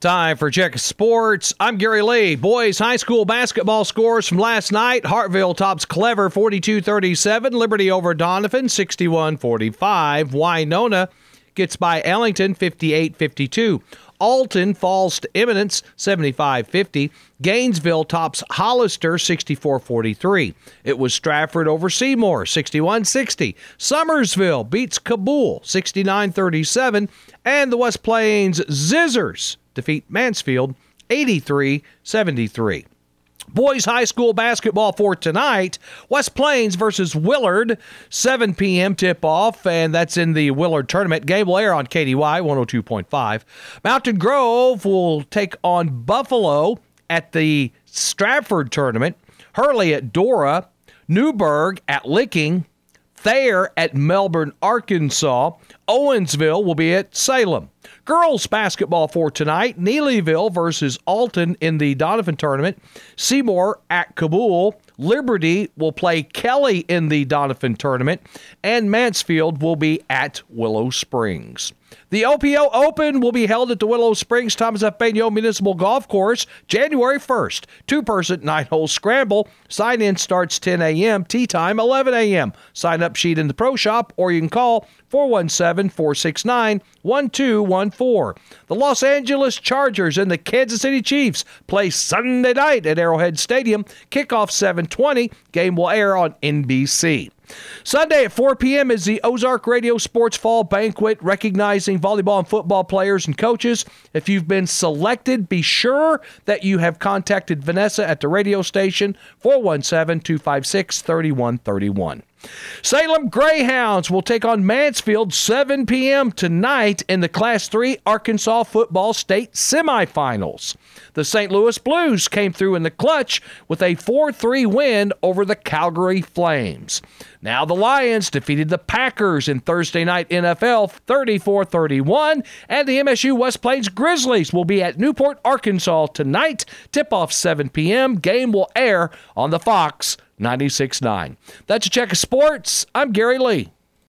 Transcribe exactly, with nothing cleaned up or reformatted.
Time for Check Sports. I'm Gary Lee. Boys high school basketball scores from last night. Hartville tops Clever forty-two thirty-seven. Liberty over Donovan sixty-one forty-five. Winona gets by Ellington fifty-eight fifty-two. Alton falls to Eminence seventy-five fifty. Gainesville tops Hollister sixty-four forty-three. It was Stratford over Seymour sixty-one sixty. Summersville beats Kabul sixty-nine thirty-seven. And the West Plains Zizzers defeat Mansfield eighty-three seventy-three. Boys high school basketball for tonight, West Plains versus Willard, seven p.m. tip-off, and that's in the Willard tournament. Game will air on K D Y one oh two point five. Mountain Grove will take on Buffalo at the Stratford tournament. Hurley at Dora, Newburgh at Licking, Thayer at Melbourne, Arkansas. Owensville will be at Salem. Girls basketball for tonight, Neelyville versus Alton in the Donovan tournament. Seymour at Kabul. Liberty will play Kelly in the Donovan tournament. And Mansfield will be at Willow Springs. The O P O Open will be held at the Willow Springs Thomas F. Bagnot Municipal Golf Course January first. Two-person, nine-hole scramble. Sign-in starts ten a.m. Tee time eleven a.m. Sign-up sheet in the pro shop, or you can call four one seven, four six nine, one two one four. The Los Angeles Chargers and the Kansas City Chiefs play Sunday night at Arrowhead Stadium. Kickoff seven twenty. Game will air on N B C. Sunday at four p.m. is the Ozark Radio Sports Fall Banquet, recognizing volleyball and football players and coaches. If you've been selected, be sure that you have contacted Vanessa at the radio station, four one seven, two five six, three one three one. Salem Greyhounds will take on Mansfield seven p.m. tonight in the Class three Arkansas Football State Semifinals. The Saint Louis Blues came through in the clutch with a four three win over the Calgary Flames. Now the Lions defeated the Packers in Thursday Night N F L thirty-four thirty-one, and the M S U West Plains Grizzlies will be at Newport, Arkansas tonight. Tip-off seven p.m. Game will air on the Fox ninety-six point nine. That's a check of sports. I'm Gary Lee.